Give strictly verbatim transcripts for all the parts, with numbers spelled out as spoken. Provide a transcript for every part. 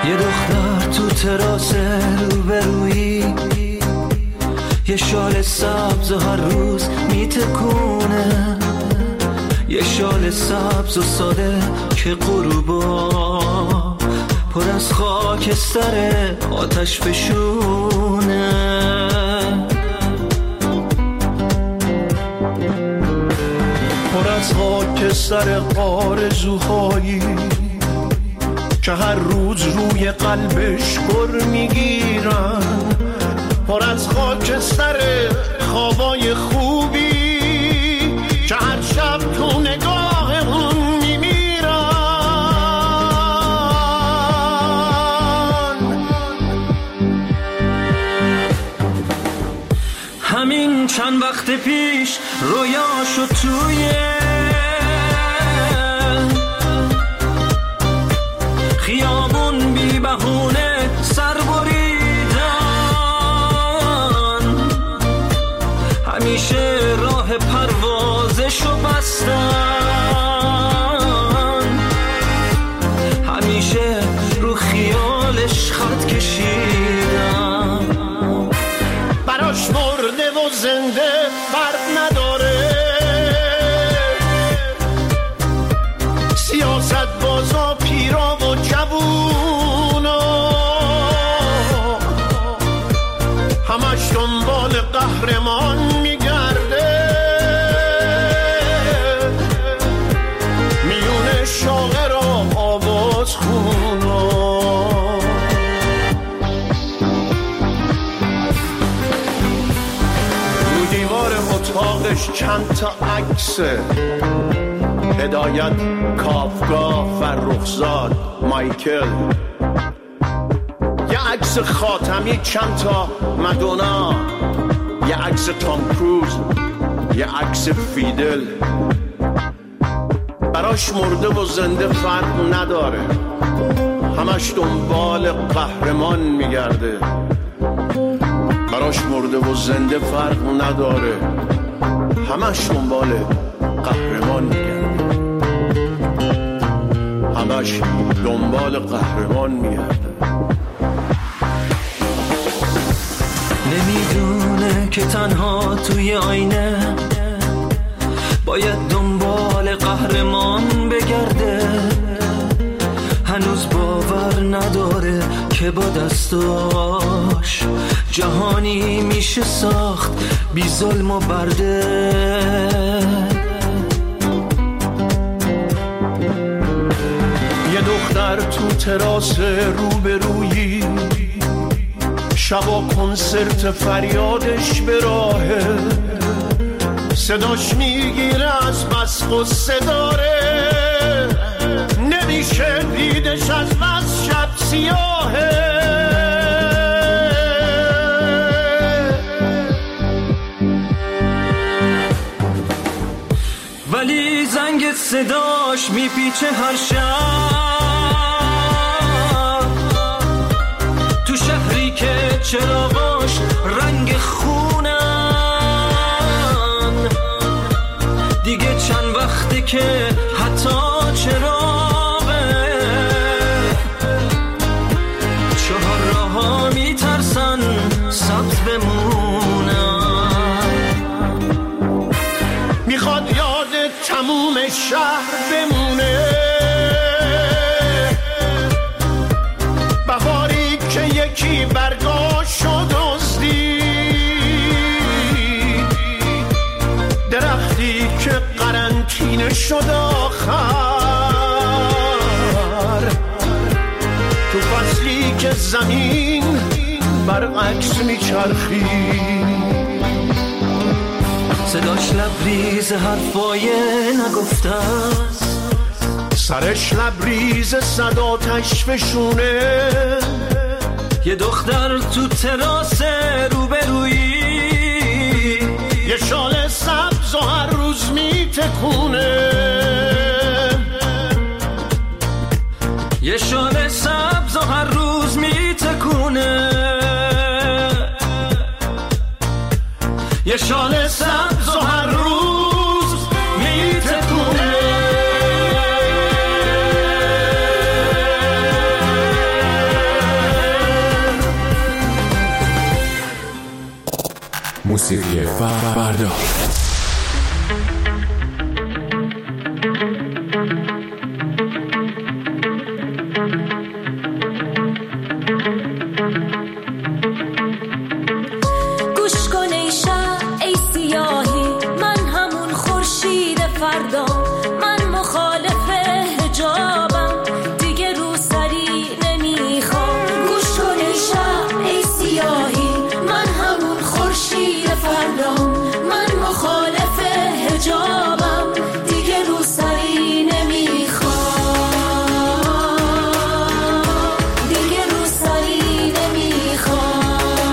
یه دختر تو تراس روبرویی، یه شال سبز و هر روز میتکونه، یه شال سبز و ساده که غروبا پر از خاکستر آتش فشونه. پر از خاکستر آرزوهایی که هر روز روی قلبش پر میگیرن، پر از خاکستر خوابای خوبی که هر شب تو نگاه اون میمیرن. همین چند وقت پیش رویاشو توی خیابون بی بهونه سر بریدن، همیشه راه پروازشو بستن، همیشه رو خیالش خط کشیدن. براش مرده و زنده فرق نداره، سیاست بازا پیرا و جوونا همش دنبال قهرمان میگرده، میون شاعر و آواز خونا. رو دیوار اتاقش چند تا عکسه، هدایت، کافکا، فرخزاد، مایکل، یه عکس خاتمی، چند تا مدونا، یه عکس تام کروز، یه عکس فیدل. براش مرده و زنده فرق نداره، همش دنبال قهرمان میگرده. براش مرده و زنده فرق نداره، همش دنبال قهرمان میگرده، همش دنبال قهرمان میگرده. نمیدونه که تنها توی آینه باید دنبال قهرمان بگرده، هنوز باور نداره که با دستاش جهانی میشه ساخت بی ظلم و برده. یه دختر تو تراس روبرویی، شبا کنسرت فریادش به راهه، صداش میگیره از بس غصه داره، نمیشه دیدش از بس شب سیاهه. ولی زنگ صداش میپیچه هر شب، تو شهری که چراغاش رنگ خونن، دیگه چند وقته که حتی چراغه چهار راه‌ها میترسن سبز بمونن. میخواد یاد تموم شهر بمونه، بهاری که یکی برگاشو دزدید، درختی که قرنطینه شد آخر، تو فصلی که زمین برعکس میچرخید. صداش لبریز حرفای نگفته است، سرش لبریز صداتش فشونه. یه دختر تو تراس روبرویی، یه شال سبز و هر روز میتکونه، یه شال سبز و هر روز میتکونه، یه شال سبز و هر روز میتکونه. موسیقی فردا. گوش کن ای شب ای سیاهی، من همون خورشید فردا، من مخالف حجابم دیگه رو سری نمیخوام. گوش کن ای شب ای سیاهی، من همون خورشید فردا، من مخالف حجابم دیگه رو سری نمیخوام، دیگه رو سری نمیخوام.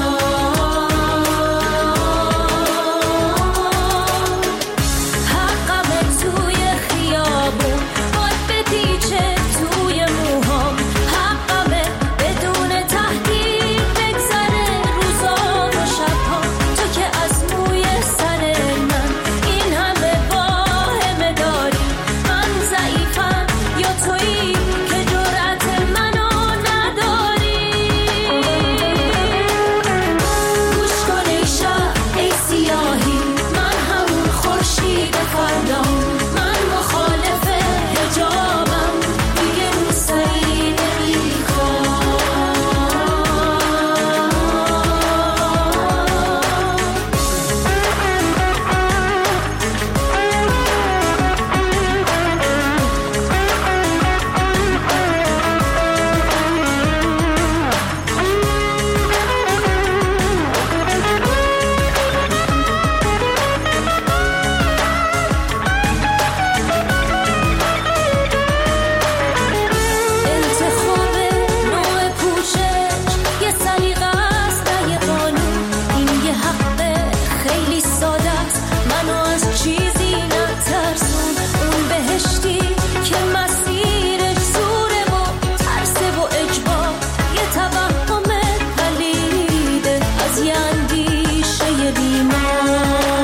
حقم توی خیابون باد بپیچه توی موهام، حقمه بدون تهدید بگذره روزا و شبها. تو که از موی سر من این همه واهمه داری، من ضعیفم یا تویی که جرأت منو نداری. گوش کن ای شب ای سیاهی، من همون خورشید فردا، من مخالف حجابم دیگه رو سری نمیخوام. انتخاب نوع پوشش یه سلیقه است نه یه قانون، این یه حق خیلی ساده است، منو از چیزی نترسون. اون بهشتی که مسیرش زوره و ترسه و اجبار، یه توهم پلیده از یه اندیشه بیمار.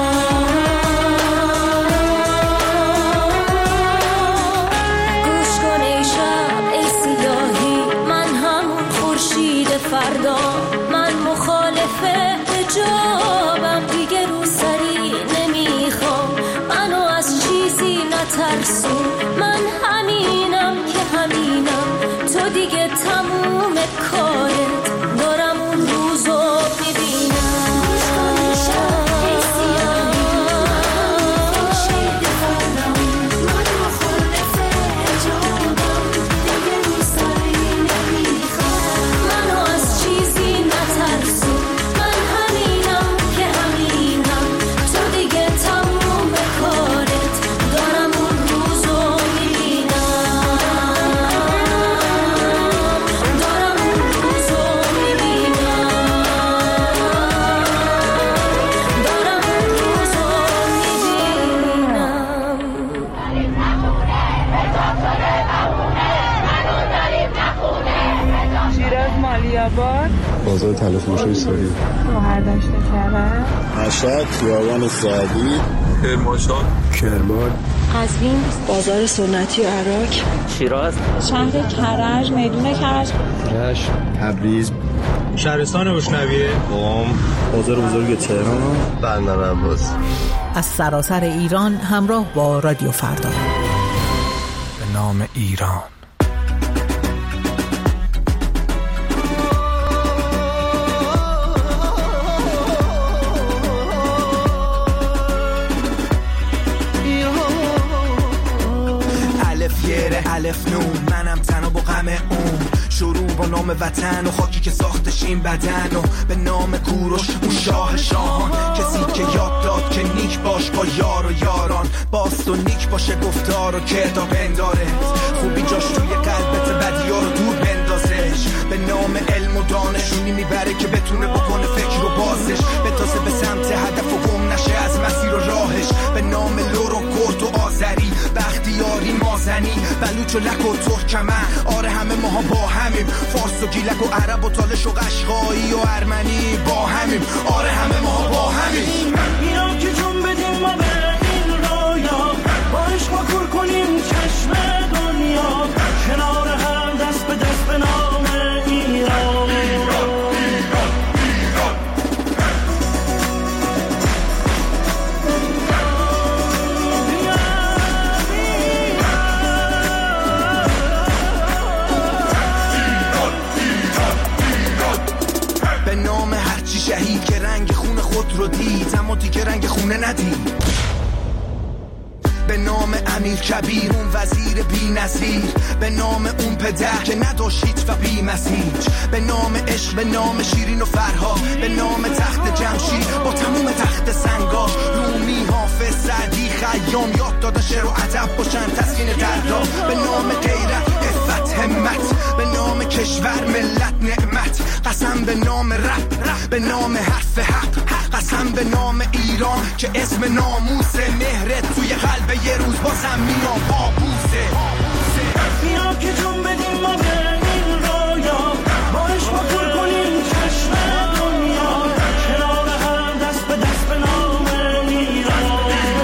گوش کن ای شب ای سیاهی، من همون خورشید فردا، من مخالف حجابم دیگه رو سری نمیخوام. منو از چیزی نترسون، من همینم که همینم، تو دیگه تموم کارت، دارم اون روزو ببینم. گوش کن ای شب ای سیاهی، من خورشید فردا، من مخالف حجابم دیگه رو سری نمیخوام. منو از چیزی نترسون، من همینم که همینم، تو دیگه تموم کارت، دارم اون روزو میبینم، دارم اون روزو میبینم، دارم اون روزو میبینم. شیراز مالیاباد، بازار تلفروشی ساری، مهردشت کرد، مشهد خیابان سعدی، کرمانشاه، کرمان، قزوین، بازار سنتی و عراق، شیراز، شهر کرج، میدون کرج، رشت، تبریز، شهرستان بشنویه، قم، بازار بزرگ تهران، بندر عباس. از سراسر ایران همراه با رادیو فردا. به نام ایران. الف یره الف نون، منم تنها با غم اون، شروع با نام وطن و خاکی که ساختش این بدن، و به نام کوروش اون شاه شاهان، کسی که یاد داد که نیک باش با یار و یاران، باست و نیک باشه گفتار و کردار بنداره، خوبی جاش توی قلبت بدیا رو دور بندازش، به نام علم و دانشونی میبره که بتونه بکنه فکر و بازش، بتازه به سمت هدف و گم نشه از مسیر و راهش، به نام لور و کرد و آذری، بختیاری مازنی، بلوچ و لک و ترکمن، آره همه ماها با همیم، فارس و گیلک و عرب و تالش و قشقایی و ارمنی با همیم، آره همه ماها با همیم. اینا که جون بدیم ما به این رویا، با عشق ما کور کنیم چشم دنیا، کنار هم دست به دست به نام ایران. آگهی که رنگ خون خود رو دید اما دیگه رنگ خونه ندید. به نام امیر کبیر اون وزیر بی نظیر، به نام اون پدر که نداشت و بی مسیر، به نام عشق، به نام شیرین و فرها، به نام تخت جمشید با تموم تخت سنگا. رومی، حافظ، سعدی، خیام یاد دادن شعر و ادب باشن تسکین دردا. به نام غیرت، عفت، همت، به نام کشور، ملت، نعمت. قسم به نام رب، به نام حرف حق، قسم به نام ایران که اسم ناموسه. مهرت توی قلب یه روز بازم میام بابوسه. بیا که جون بدیم ما به این رویا، باش ما پر کنیم چشم دنیا، کنار هم دست به دست به نام ایران.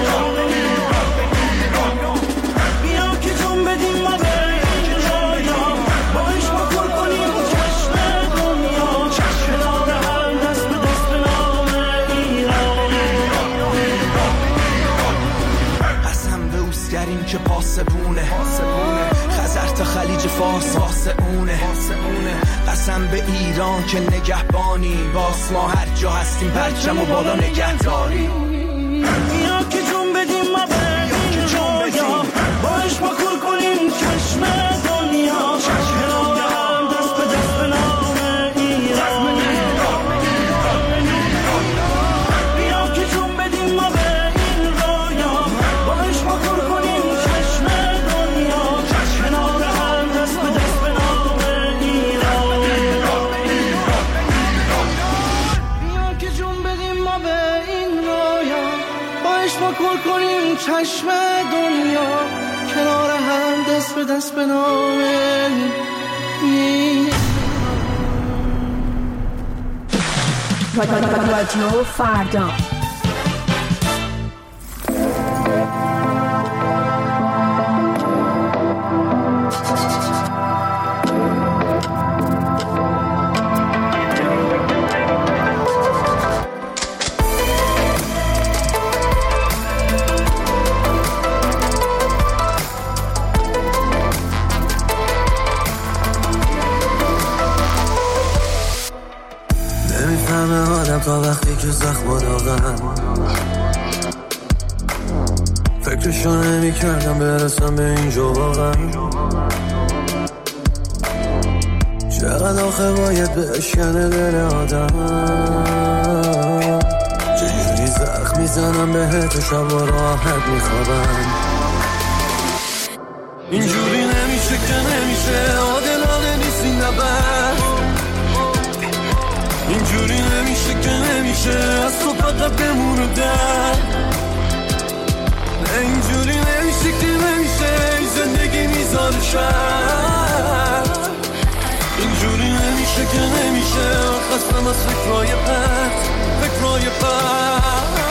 بیا که جون بدیم ما به این رویا، باش ما پر کنیم چشم دنیا، کنار هم دست به دست به نام ایران. قسم به اوزگریم که پاسبونه، خزر تا خلیج فارس آسمونه. قسم به ایران که نگهبانی، باز ما هر جا هستیم پرچم و بالا نگهداری. بیا که جون بدیم ما به این رویا، باش ما کور کنیم چشم دنیا، کنار هم دست به دست به نام ایران. بیا که جون بدیم ما به این رویا، باش ما کور کنیم چشم دنیا، کنار هم دست به دست به نام ایران. بیا که جون بدیم ما به این رویا، باش ما کور کنیم چشم دنیا، کنار هم دست به دست به نام ایران. رادیو فردا. نمیفهمه آدم تا وقتی که زخم داغن، فکرشو نمی کردم برسم به اینجا واقعا. چقدر آخه باید بشکنه دل آدم، چجوری زخم میزنم بهت و شب و راحت میخوابم. اینجوری نمیشه که نمیشه، عادلانه نیست این نبرد. اینجوری نمیشه که نمیشه، از تو فقط بمونو در. اینجوری نمیشه که نمیشه، این زندگی میزان شد. اینجوری نمیشه که نمیشه، خستم از فکرهای پرت، فکرهای پرت.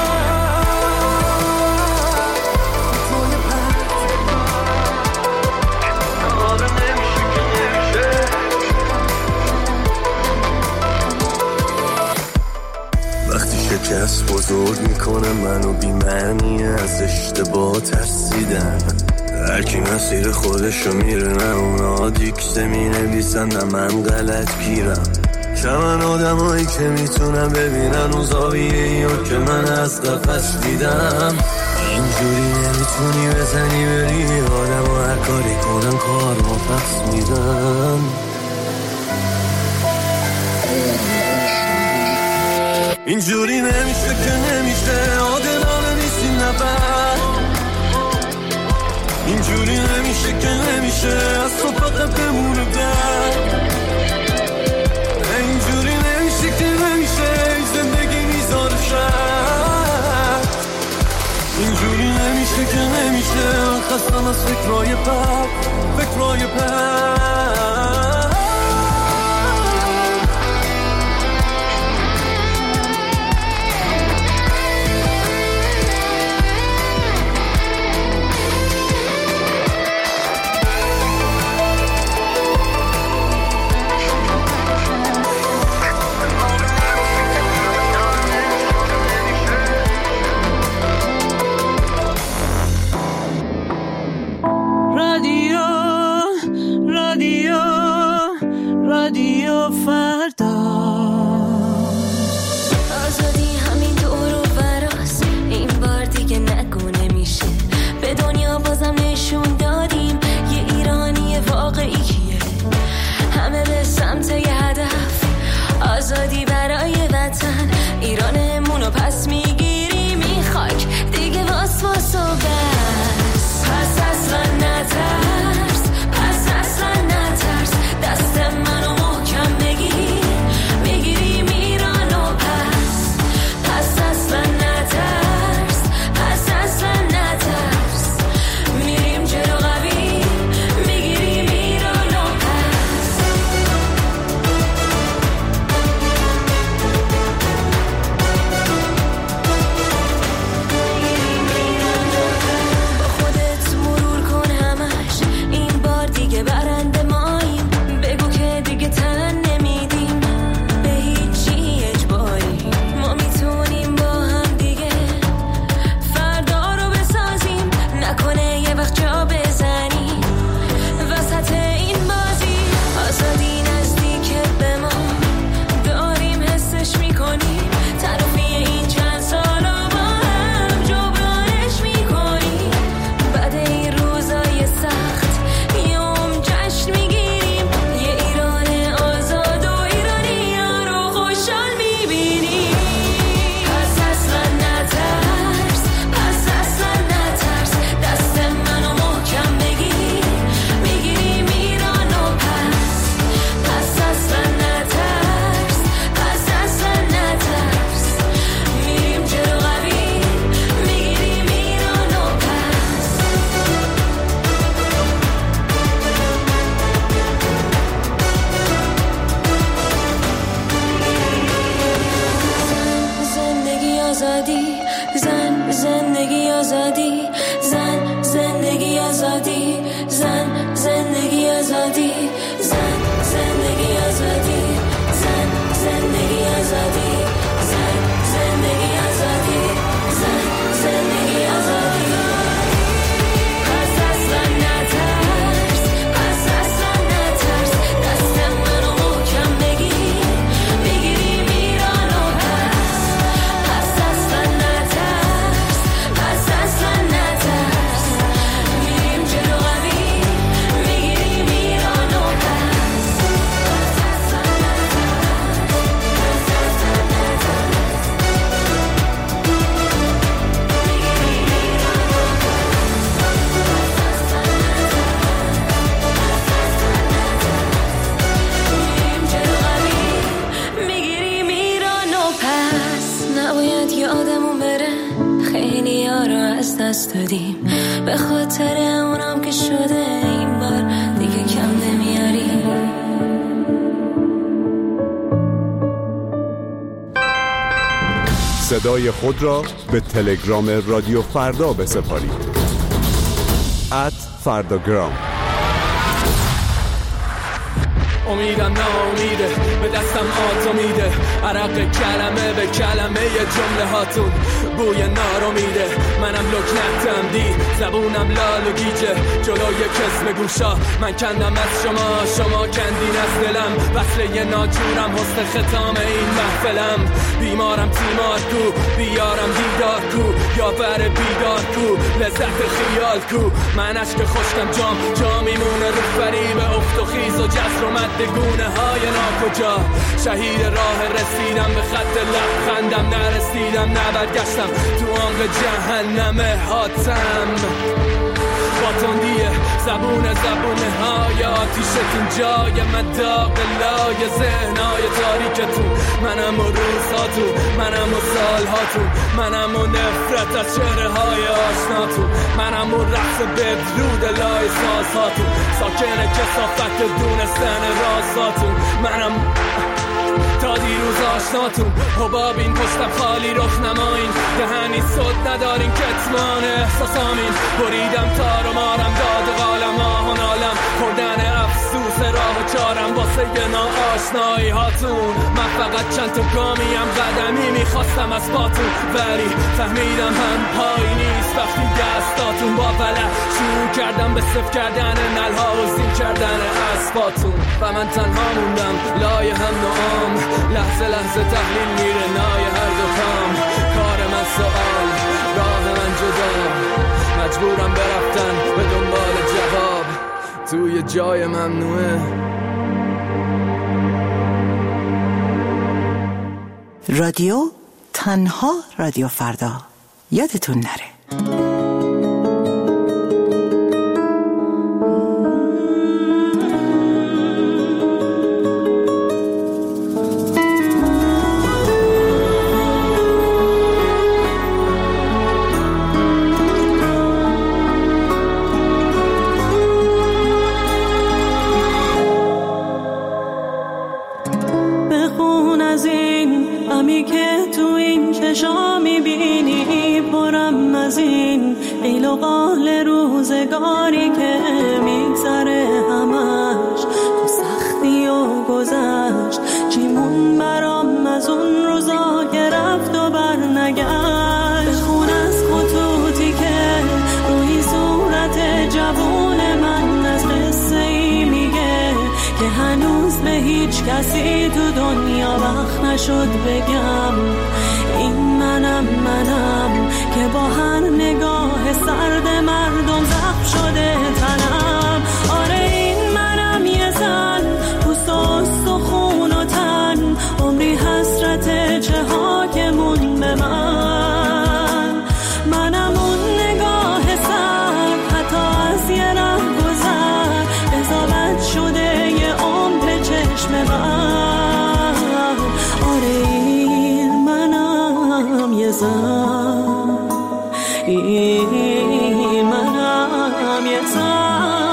شکست بزرگ میکنه منو بی معنی، از اشتباه ترسیدن. هرکی مسیر خودشو میره، نه اونا دیکته می نویسن نه من غلط گیرم. چمن آدم هایی که میتونم ببینن اون زاویه ایو که من از قفص دیدم. اینجوری نمیتونی بزنی بری آدم و هر کاری کنن کار ما پس میدن. اینجوری نمیشه که نمیشه، عادلانه نیست این نبرد. اینجوری نمیشه که نمیشه، از تو فقط بمونه در. اینجوری نمیشه که نمیشه، این زندگی میذاره شد. اینجوری نمیشه که نمیشه، خستم از فکرهای پرت، فکرهای پرت. رادیو فردا. از دست دادیم، به خاطر اونم که شده این بار دیگه کم نمیاریم. صدای خود را به تلگرام رادیو فردا بسپارید. ات فرداگرام. امیدم ناامیده، به دستم آتا میده، عرق کلمه به کلمه جمله هاتون بوی نارامیده. منم لکنتم دی، زبونم لال و گیجه، جلوی کسب گوشا من کندم از شما، شما کندین از دلم. وصله ناجورم حسن ختام این محفلم. بیمارم تیمار کو، بیارم دیدار کو، یا بر بیدار کو، لذت خیال کو. من عشق خشکم جام جا میمونه رو فریب افت و خیز و جزر و مد گونه های ناکجا. شهید راه رسیدم به خط لبخندم، نرسیدم نبرگشتم تو عمق جهنم حاتم. با تندیه زبون زبونه های آتیشتون جای مداق لای ذهنهای تاریکتون. منم و روزهاتون، منم و سالهاتون، منم و نفرت از چهره های آشناتون، منم و رقص بدرود لای سازهاتون، ساکن کثافت دونستن رازهاتون. منم تا دیروز آشناتون، حبابین پشتم خالی رخ نمایین، دهنی صد ندارین کتمان احساسامین. بریدم تار و مارم داد قالم آهان عالم، خوردن افسوس راه و چارم واسه نا آشنایی هاتون. من فقط چند تا گامیم قدمی میخواستم از پاتون، ولی فهمیدم هم پایی نیست وقتی دستاتون. با ولع شروع کردم به صف کردن نلها و زین کردن اسباتون، و من تنها موندم لای هم نوام. لحظه لحظه تحلیل میره نای هر دو کام. کار من سوال، راه من جدا، مجبورم برفتن به دنبال جواب توی جای ممنوعه. رادیو تنها رادیو فردا، یادتون نره. روزگاری که میگذره همش تو سختی و گذشت، چیمون برام از اون روزا که رفت و بر نگشت. بخون از خطوطی که روی صورت جوون من از قصه ای میگه که هنوز به هیچ کسی تو دنیا وقت نشد بگم. این منم منم که با هر نگاه سرد مردم زخم شده تنم. آره این منم یه زن، پوست و استخون و تن، عمری حسرت چه ها که مون به من. منم اون نگاه سر، حتی از یه ره گذر، قضاوت شده یه عمر چشم من. آره این منم یه زن، این منم یه زن.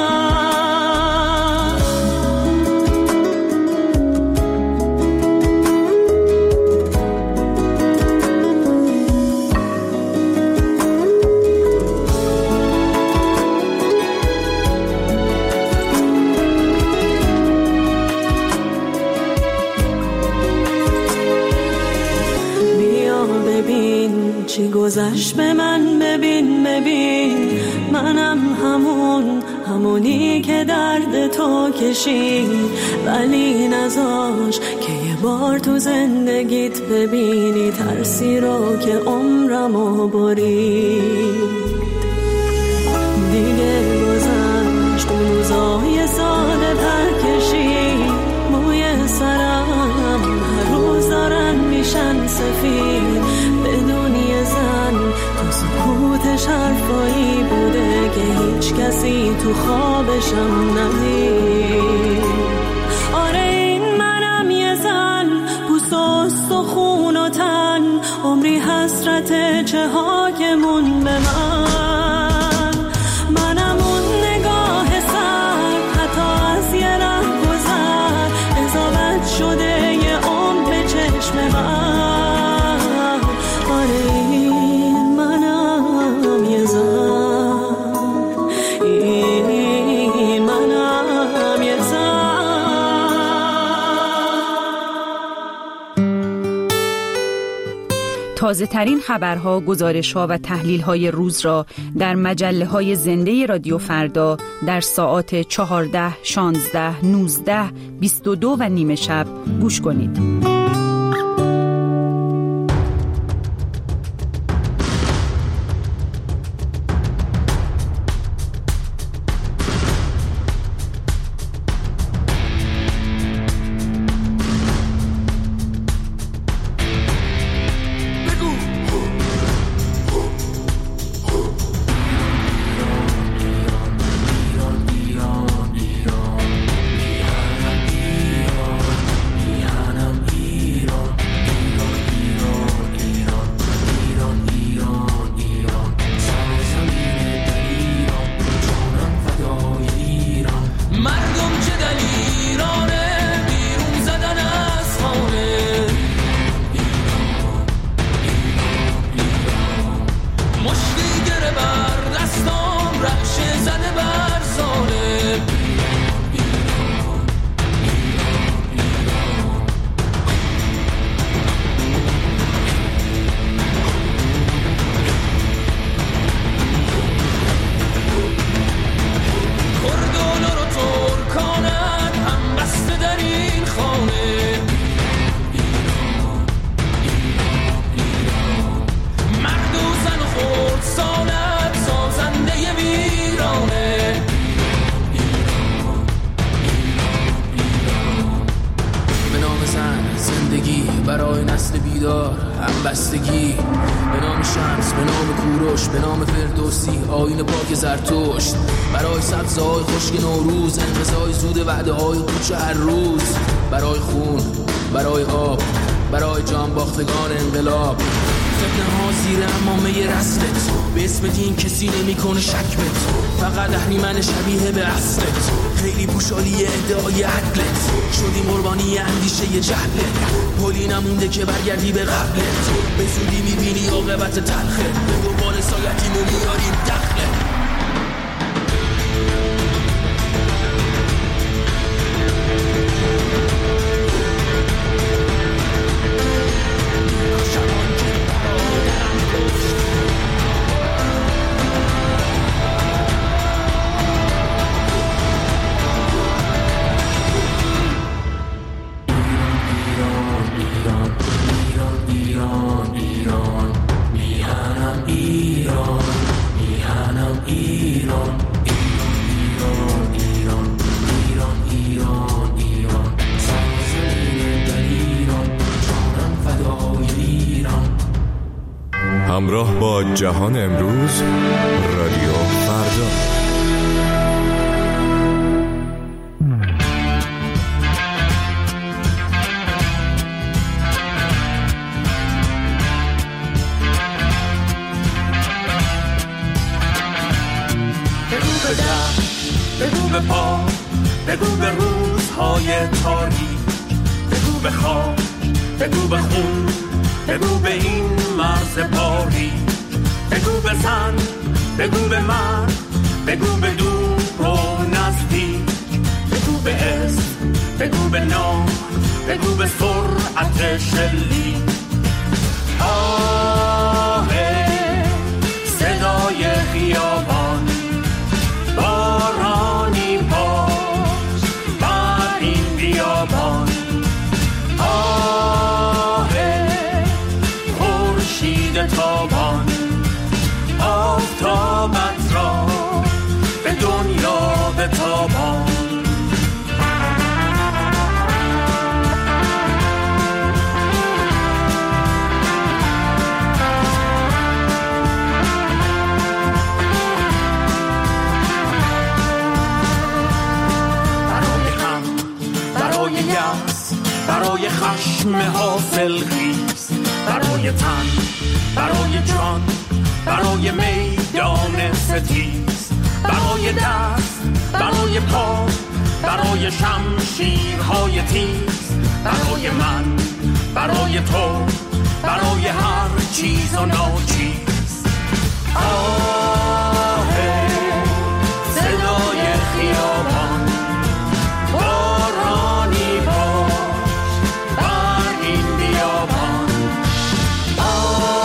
بیا ببین چی گذشت به من، ببین ببین منم همون همونی که درد تو کشید، ولی نذاش که یه بار تو زندگیت ببینی ترسی رو که عمرمو برید. دیگه گذشت اون روزای ساده پر کشید، موی سرم هر روز دارن میشن سفید. بدون یه زن تو سکوتش حرفایی بوده که هیچ کسی تو خوابشم ندید. آره این منم یه زن، پوست و استخون و تن، عمری حسرت چه ها که مون به من. تازه ترین خبرها، گزارش‌ها و تحلیل‌های روز را در مجله‌های زنده رادیو فردا در ساعات چهارده، شانزده، نوزده، بیست و دو و نیمه شب گوش کنید. برای نسل بیدار همبستگی، به نام شمس، به نام کوروش، به نام فردوسی، آیین پاک زرتشت، برای سبزهای خشک نوروز، انقضای زود وعده های کوچه هر روز، برای خون، برای آب، برای جان باختگان انقلاب، فتنه ها زیر امامه رسلت، به اسم دین کسی نمی کنه شک بت، فقط اهریمن شبیه به اصلت، خیلی پوشالی ادعای عدلت، شدیم قربانی اندیشه جهلت، پلی نمونده که برگردی به قبلت، به زودی میبینی عاقبت تلخت، به دنبال سایتیمو میاریم دخلت. همراه با جهان امروز، رادیو فردا. بگو به در، بگو به پا، بگو به روزهای تاریک، بگو به خواب، بگو به خون، بگو به این مرز پاری، بگو به زن، بگو به مرد، بگو به دور و نزدیک، بگو به اسم، بگو به نام، بگو به سرعت شلیک. آه صدای خیابان، بارانی باش بر این بیابان. آه خورشید تابان، آفتابت را به دنیا بتابان. برای خشم حاصل خیز، برای تن، برای جان، برای میدان ستیز، برای دست، برای پا، برای شمشیرهای تیز، برای من، برای تو، برای هر چیز و ناچیز. آه صدای خیابان، بارانی باش بر این بیابان. آه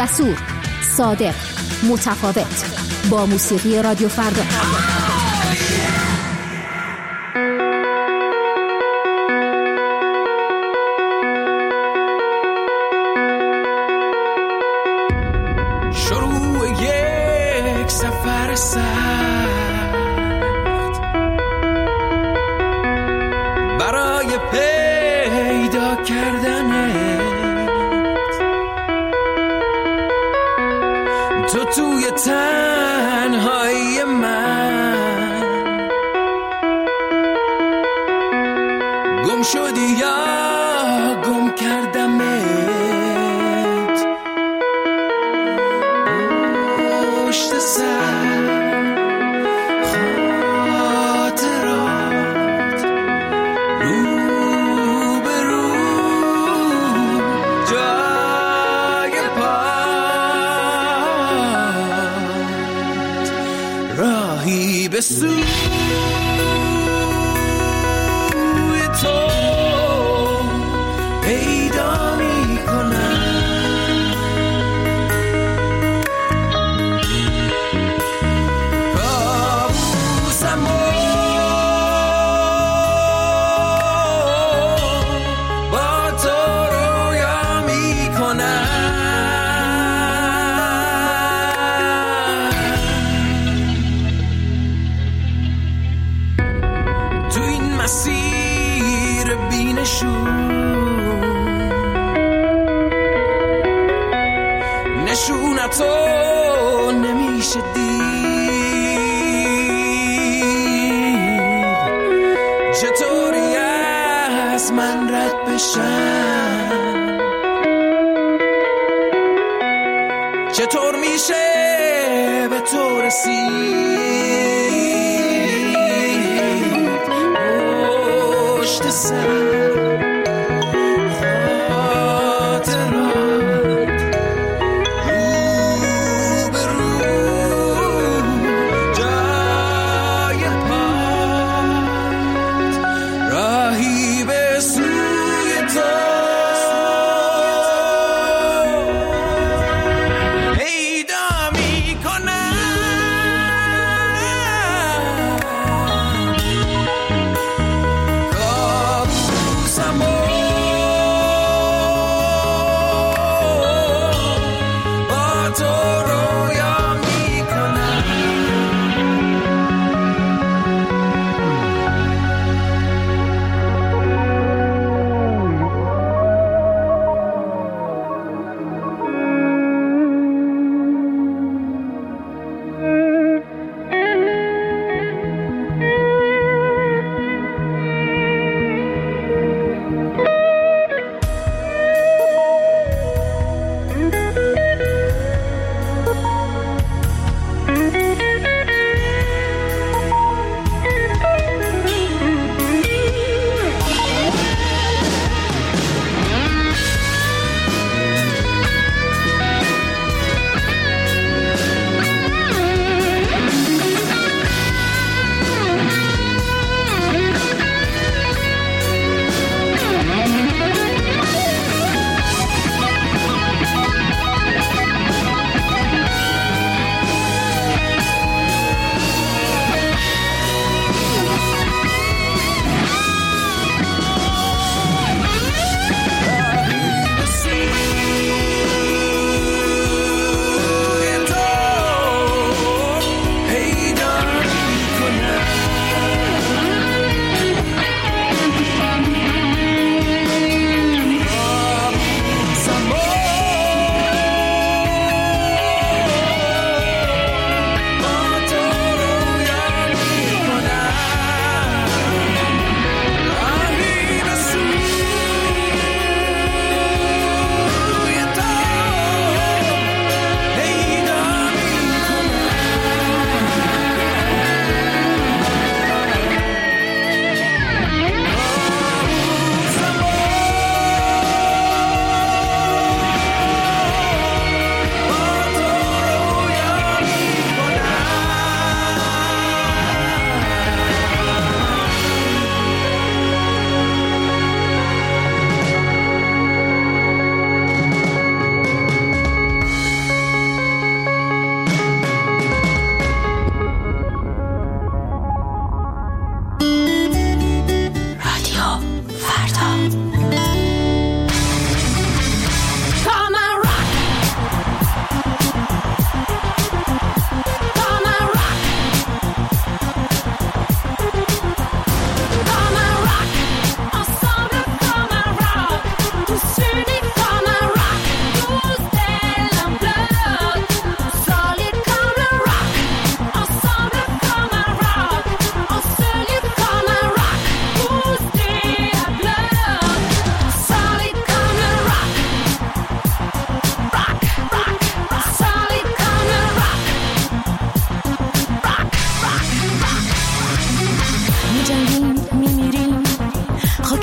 جسور، صادق، متفاوت. با موسیقی رادیو فردا. شروع یک سفر سخت برای پیدا کردنت، تو توی تنهایی من گم شدی یا گم کردمت پشت سر خاطرات رو به رو جای پات راهی به سوی تو پیدا می کنم. کابوسم با تو رویا می کنم. تو این مسیر بینشون نشونتو نمیشه دید، چطوری از من رد بشم، چطور میشه به تو رسید پشت سر amor.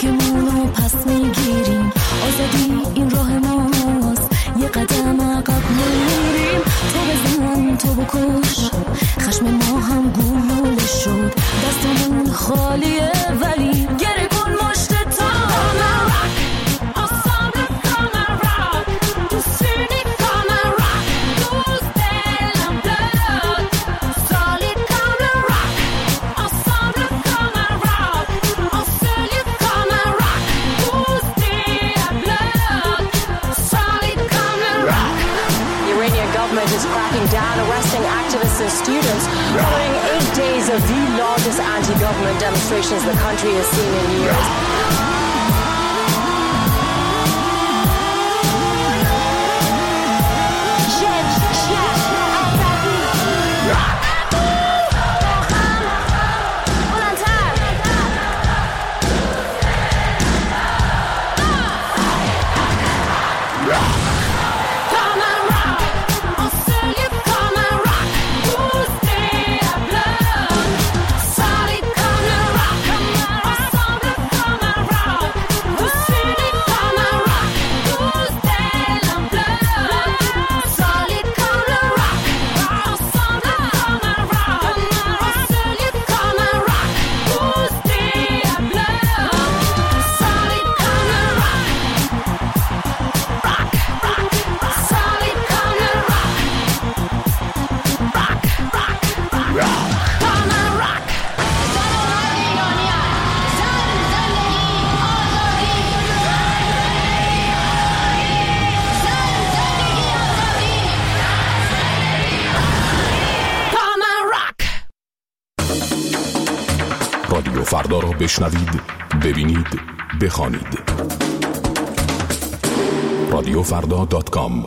خاکمونو پس میگیریم. آزادی این راه ماست، یه قدم عقب نمیریم. تو بزن تو بکش، خشم ما هم گلوله شد. دستمون خالیه ولی گره کن مشت تا. Down, arresting activists and students following eight days of the largest anti-government demonstrations the country has seen in years. رادیو فردا را بشنوید، ببینید، بخوانید. رادیو فردا دات کام.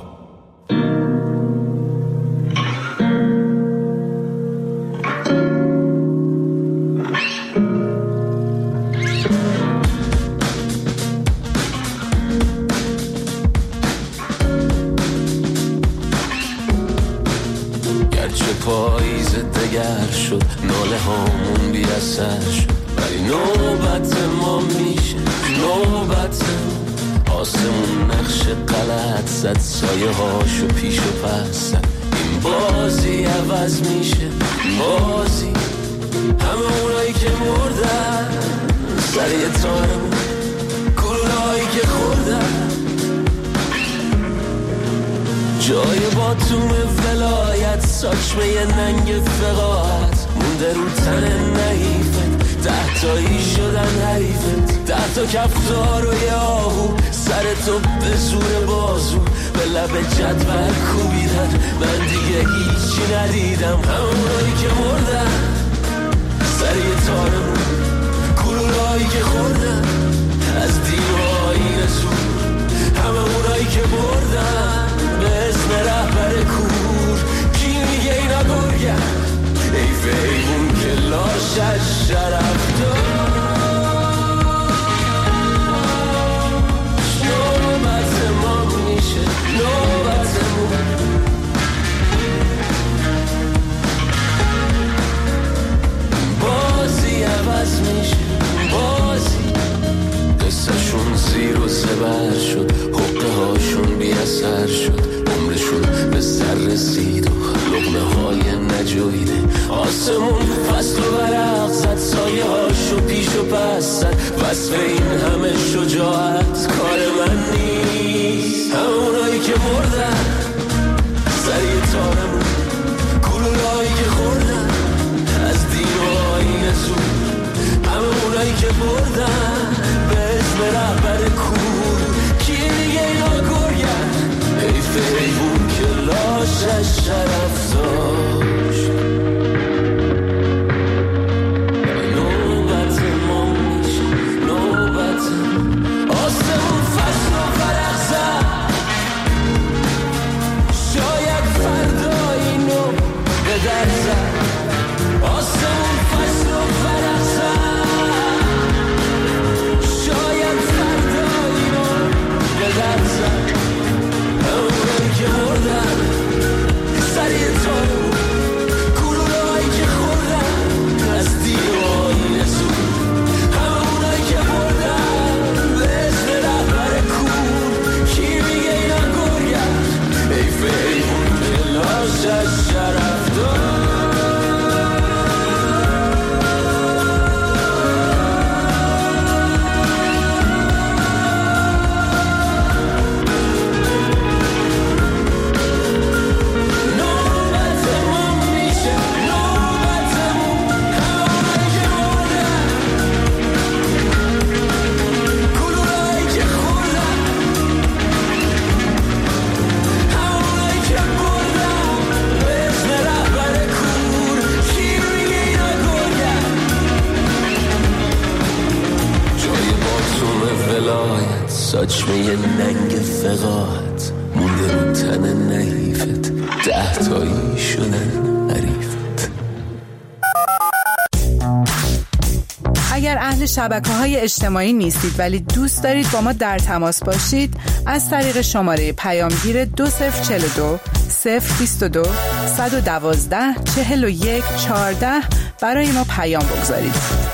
گرچه پاییز دگر شد، ناله هامون بی اثر شد، ولی نوبت ما میشه، نوبت آسمون نقش غلط زد، سایه هاشو پیش و پس زد. این بازی عوض میشه، بازی همه اونایی که مردن سر یه تارمون، گلولایی که خوردن جای باتوم ولایت، ساچمه یه ننگ فقاعت مونده رو تن نحیفت. ده تایی شدن حریفت، ده تا کفتار و یه آهو سر تو به زور بازو به لب جدول کوبیدن. من دیگه هیچی ندیدم، همونایی که مردن سر یه تارمون، گلولایی که خوردن از دین و آیین زور، همه اونایی که بردن به اسم رهبر کور. کی میگه اینا گرگن؟ حیف حیوون که لاشش شرف داشت. نوبت ما میشه، نوبتمون بازی عوض میشه، بازی قصهشون زیر و زبر شد، حقه هاشون بی اثر شد، عمرشون به سر رسید و لقمه های نجویده. آسمون فصل و برق زد، سایه هاشو پیش و پس زد. وصف این همه شجاعت کار من نیست. همونایی که مردن سر یه تارمون، گلولایی که خوردن از دین و آیین زور، همونایی که بردن به اسم رهبر کور. کی دیگه اینا گرگن؟ حیف حیوون که لاشش شرف داشت. نوبت ما میشه، نوبت آسمون فصل و فرق زد، ساچمه ننگ فقاعت مونده رو تن نحیفت، ده تایی شدن حریفت. اگر اهل شبکه‌های اجتماعی نیستید ولی دوست دارید با ما در تماس باشید، از طریق شماره پیامگیر دو صفر چهل و دو صفر بیست و دو صد و دوازده چهل و یک چهارده برای ما پیام بگذارید.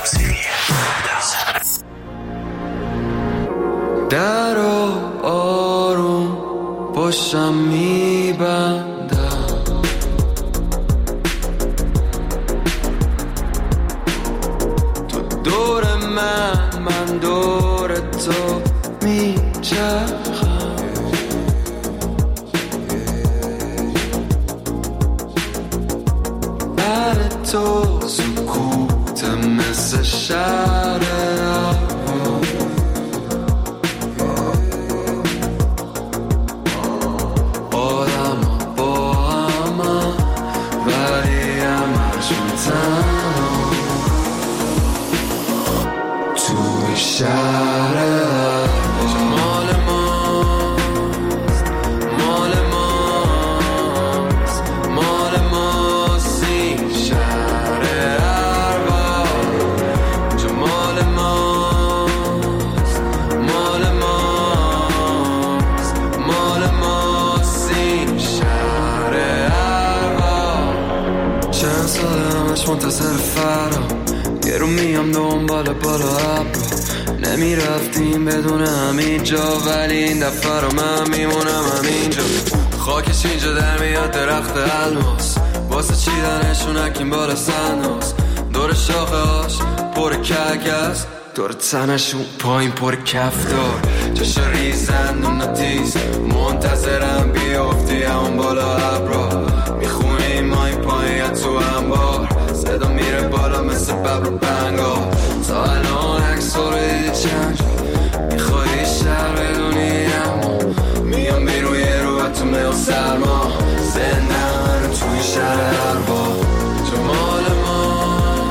در آروم باشم میبندم، تو دور من من دور تو میچرخم، بعد تو سکوت مثل شهر منتظر فرا، یه رو میام دنبال بالا ابرا، نمیرفتیم بدون همین جا، ولی این دفعه رو من میمونم همینجا. خاکش اینجا در میاد درخت الماس، واسه چیدنشون اکیم بالا سناس، دور شاخه هاش پر کگست، دور تنشون پایین پر کفتار، چشا ریزن و نتیز منتظرم بیافتی همون بالا ابرا، میخونیم ما این پایین تو انبار، صدا میره بالا مثل ببر و بنگار، تا الان عکس رو دیدی چند جا، میخوایی شهر بدونی اما میام بیرون یه رو تو میل سرما، زنده رو توی شهر هر با تو مال ما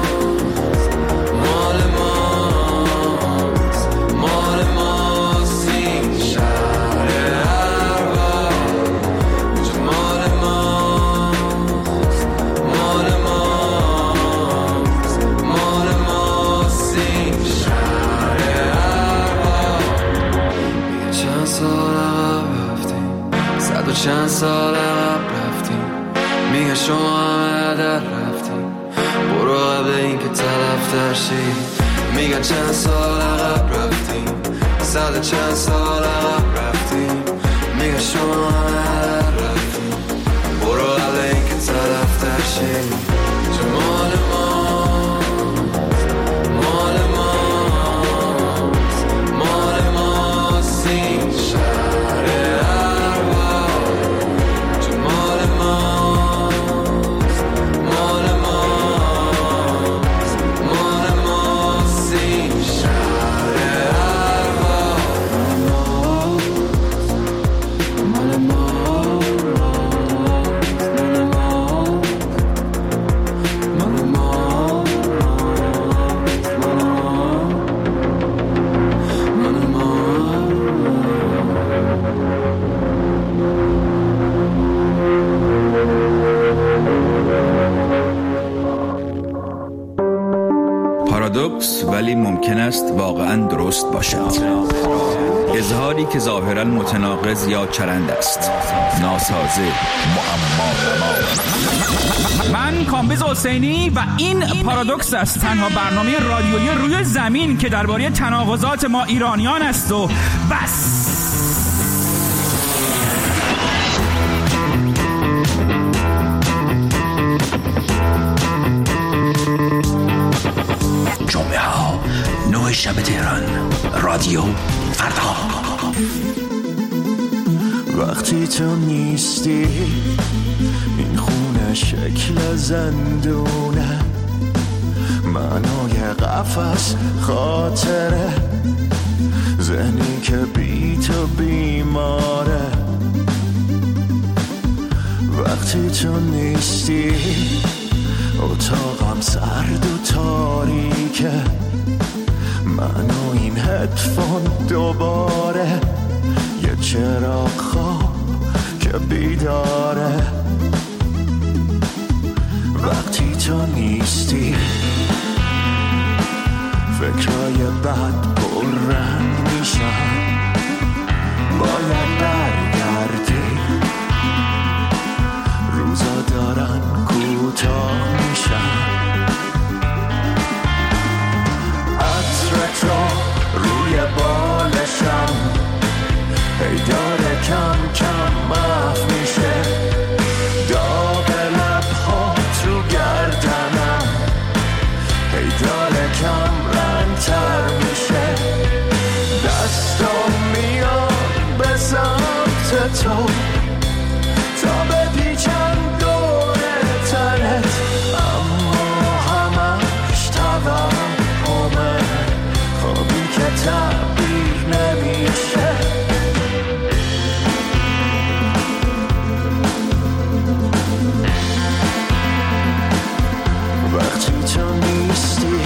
مال ما مال ما سین شهر هر با تو مال ما مال ما مال ما سین شهر هر با. میگه چند سال عقب رفتیم، صد و چند سال عقب رفتیم، میگه شما همه در رفتیم، برو قبل این که طرف ترشی، میگن چند سال عقب رفتیم، صد و چند سال عقب رفتیم، میگه شما همه در رفتیم، برو قبل این که طرف ترشی، تو مال ما مال ما مال ما سین شهر هر با تو مال ما مال ما مال ما سین شهر هر با مال ما مال ما پارادوکس ولی ممکن است واقعا درست باشد. اظهاری که ظاهرا متناقض یا چرند است، ناسازه، معما. من کامبیز حسینی و این پارادوکس است، تنها برنامه رادیویی روی زمین که درباره تناقضات ما ایرانیان است و بس. جمعه ها نه شب تهران، رادیو فردا. وقتی تو نیستی این خونه شکل زندونه، معنای قفس خاطره، ذهنی که بی تو بیماره. وقتی تو نیستی اتاقم سرد و تاریکه، من و این هدفون دوباره یه چراغ خواب که بیداره. وقتی تو نیستی فکرای بد پر رنگ میشن، باید برگردی، روزا دارن کوتاه میشن. عطر تو روی بالشم هی داره کم کم محو میشه، داغ لبهات رو گردنم هی داره کم رنگ تر میشه. دستم میاد به سمت تو تا بپیچم دور تنت، اما همش توهمه، خوابی که تعبیر نمیشه. وقتی تو نیستی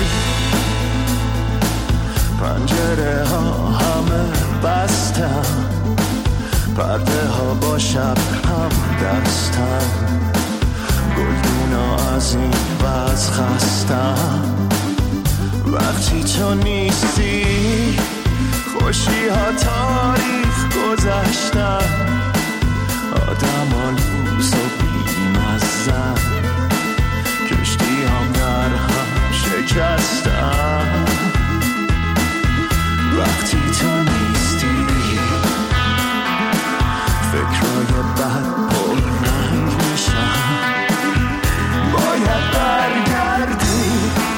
پنجره ها همه بستم، پرده ها با شب هم دستم، گلدونا از این وز خستم. وقتی تو نیستی خوشی ها تاریخ گذشتن، آدم ها لوس و بیمزن، کشتی هم در هم شکستن. وقتی تو نیستی فکرای بد پر رنگ میشن، باید برگردی،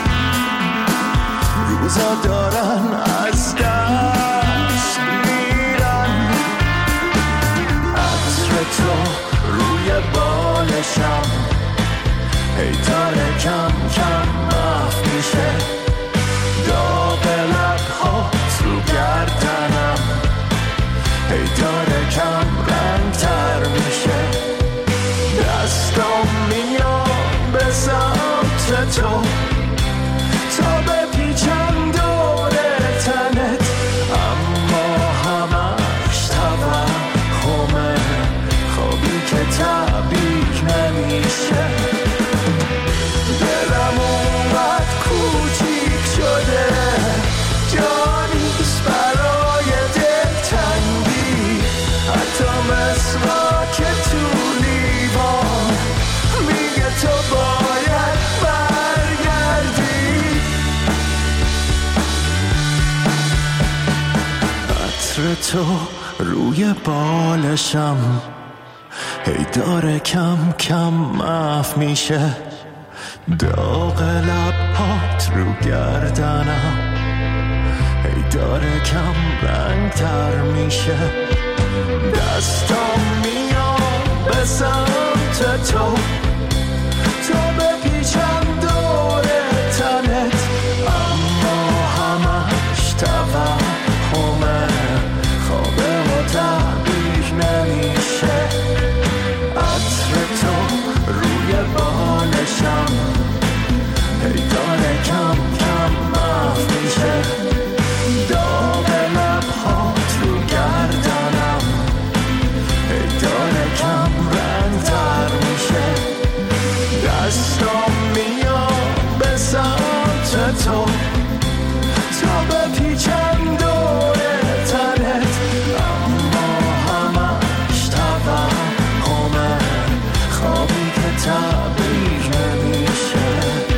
روزا دارن از دست میرن. عطر تو روی بالشم هی داره کم کم محو میشه، داغ لبهات رو گردنم هی داره کم رنگ تر میشه. دستم میاد به سمت تو تا بپیچم دور تنت، اما همش توهمه، خوابی که تعبیر نمیشه. دلم اونقدر کوچیک شده جانیست برای دلتنگی، حتی مسواک تو لیوان میگه تو باید برگردی. عطر تو روی بالشم هی داره کم کم محو میشه، داغ لبات رو گردنم هی داره کم رنگ تر میشه. دستم میاد به سمت تو تا بپیچم دور تنت، اما همش توهمه، خوابه و تعبیر نمیشه. عطر تو روی بالشم هی داره کم کم محو میشه، داغ لبهات رو گردنم هی داره کم رنگ تر میشه. دستم میاد به سمت تو تا بپیچم دور تنت، اما همش توهمه، خوابی که تعبیر نمیشه.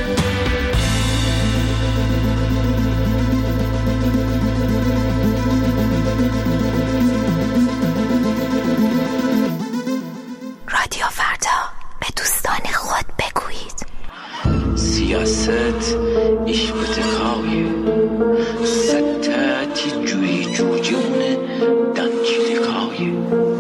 رادیو فردا، به دوستان خود بگویید. سیاست ایش بتکاوی ستاتی جوی جوجونه دانچی دکاوی.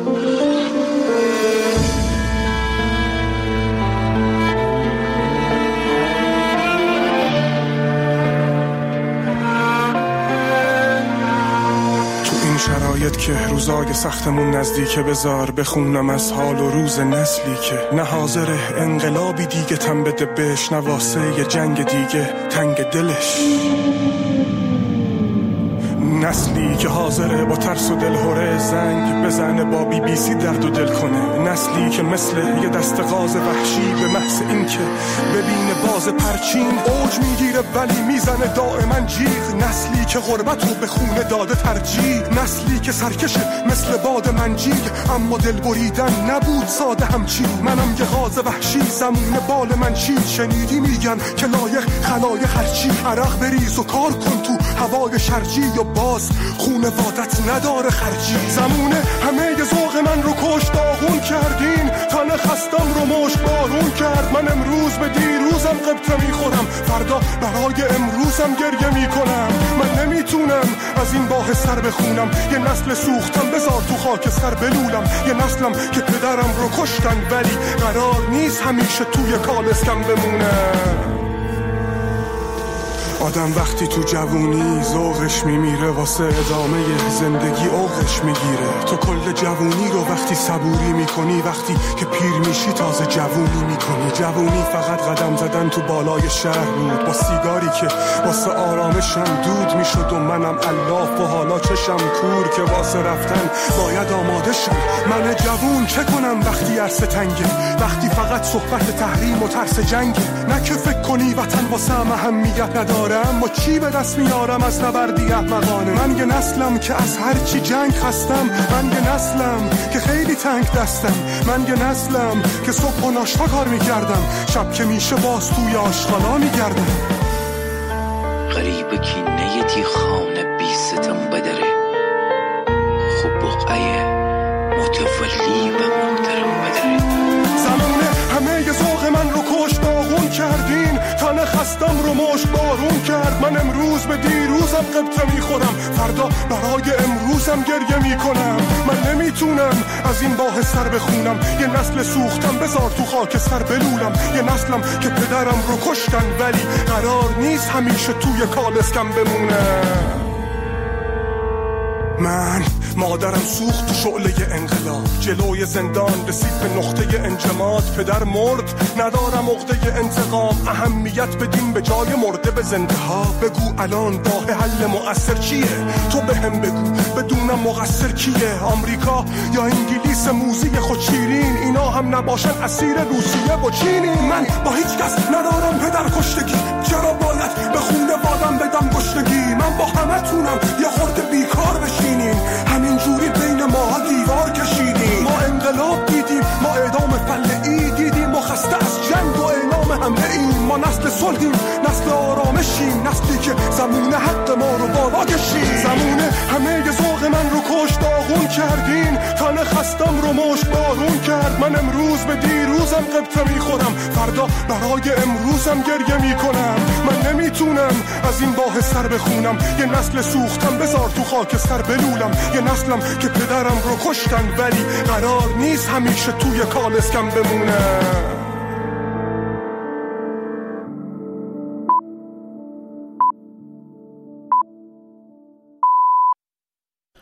شرایط که روزای سختمون نزدیکه، بذار بخونم از حال و روز نسلی که نه حاضره انقلابی دیگه تن بده بهش، نه واسه یه جنگ دیگه تنگ دلش. نسلی که حاضره با ترس و دلهوره زنگ بزنه با بی بی سی درد و دل کنه، نسلی که مثل یه دست غاز وحشی به محض این که ببینه باز پرچین اوج میگیره ولی میزنه دائما جیغ، نسلی که غربت رو به خونه داده ترجیح، نسلی که سرکشه مثل باد منجیل اما دل بریدن نبود ساده همچین. منم یه غاز وحشی زمون بال من چید، شنیدی میگن که لایق خلایق هرچی، عرق بریز و کار کن تو هوای شرجی و باز خونه وادت نداره خرجی. زمونه همه ی ذوق من رو کشت داغون کردین، تن خستم رو مشت بارون کرد. من امروز به دیروزم قبطه میخورم، فردا برای امروزم گریه میکنم. من نمیتونم از این باه سر بخونم، یه نسل سوختم بذار تو خاک سر بلولم، یه نسلم که پدرم رو کشتن ولی قرار نیست همیشه توی کالسکم بمونم. آدم وقتی تو جوونی ذوقش میمیره، واسه ادامه زندگی اوقش میگیره. تو کل جوونی رو وقتی صبوری میکنی، وقتی که پیر میشی تازه جوونی میکنی. جوونی فقط قدم زدن تو بالای شهر بود، با سیگاری که واسه آرامشم دود میشد و منم الاف و حالا چشم کور که واسه رفتن باید آماده شم. من جوون چه کنم وقتی عرصه تنگه، وقتی فقط صحبت تحریم و ترس جنگه. نه که فکر کنی وطن واسه هم اهمیت نداره، اما چی به دست میارم از نبردی احمقانه. من یه نسلم که از هر چی جنگ خستم، من یه نسلم که خیلی تنگ دستم، من یه نسلم که صبح و ناشتا کار میکردم، شب که میشه باز توی آشغالا میگردم. غریب کینه تی خانه بی ستم بدره، خوب بقعه متولی و محترم بدره. زمونه همه ی ذوق من رو کشت داغون کردین، تن خستم رو مشت بارون کرد. من امروز به دیروزم قبطه میخورم، فردا برای امروزم گریه میکنم. من نمیتونم از این باه سر بخونم، یه نسل سوختم بذار تو خاک سر بلولم، یه نسلم که پدرم رو کشتن ولی قرار نیست همیشه توی کالسکم بمونم. من مادرم سوخت تو شعله انقلاب، جلوی زندان رسید به نقطه انجماد. پدر مرد ندارم عقده انتقام، اهمیت بدیم به جای مرده به زنده ها. بگو الان راه حل مؤثر چیه، تو به هم بگو بدونم مقصر کیه. آمریکا یا انگلیس موزی خود شیرین، اینا هم نباشن اسیر روسیه و چینی. من با هیچ کس ندارم پدر کشتگی، چرا باید به خونه وادم بدم گشتگی. من با همه تونم یه خورده بیکار بشینیم، همین جوری بین ما دیوار کشیدیم. ما انقلاب دیدیم، ما اعدام فلعی دیدیم، ما خسته از جنگ و اعلام حمله ایم. ما نسل صلحیم، نسل آرامشیم، نسلی که زمونه حق ما رو بالا کشید. زمونه همه ی ذوق من رو کشت داغون کردین، تن خستم رو مشت بارون کرد. من امروز به دیروزم قبطه میخورم، فردا برای امروزم گریه میکنم. من نمیتونم از این باه سر بخونم، یه نسل سوختم بذار تو خاک سر بلولم، یه نسلم که پدرم رو کشتن ولی قرار نیست همیشه توی کالسکم بمونم.